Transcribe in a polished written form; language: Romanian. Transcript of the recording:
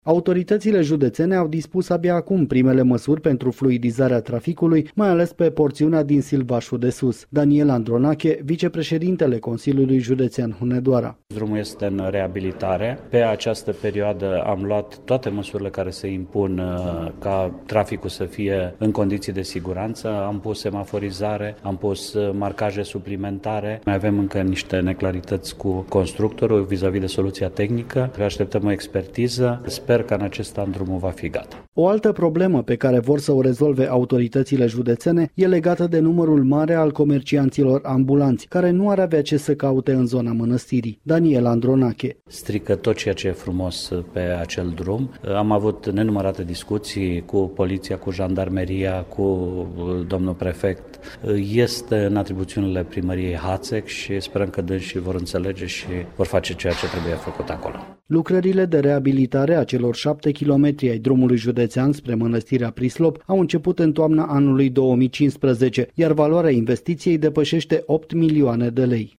Autoritățile județene au dispus abia acum primele măsuri pentru fluidizarea traficului, mai ales pe porțiunea din Silvașul de Sus. Daniel Andronache, vicepreședintele Consiliului Județean Hunedoara. Drumul este în reabilitare. Pe această perioadă am luat toate măsurile care se impun ca traficul să fie în condiții de siguranță. Am pus semaforizare, am pus marcaje suplimentare. Mai avem încă niște neclarități cu constructorul vis-a-vis de soluția tehnică. Așteptăm o expertiză. Sper că în acest an drumul va fi gata. O altă problemă pe care vor să o rezolve autoritățile județene e legată de numărul mare al comercianților ambulanți, care nu ar avea ce să caute în zona Mănăstirii. Daniel Andronache. Strică tot ceea ce e frumos pe acel drum. Am avut nenumărate discuții cu poliția, cu jandarmeria, cu domnul prefect. Este în atribuțiunile primăriei Hațec și sperăm că dânsii vor înțelege și vor face ceea ce trebuie făcut acolo. Lucrările de reabilitare a celor 7 kilometri ai drumului județean spre Mănăstirea Prislop au început în toamna anului 2015, iar valoarea investiției depășește 8 milioane de lei.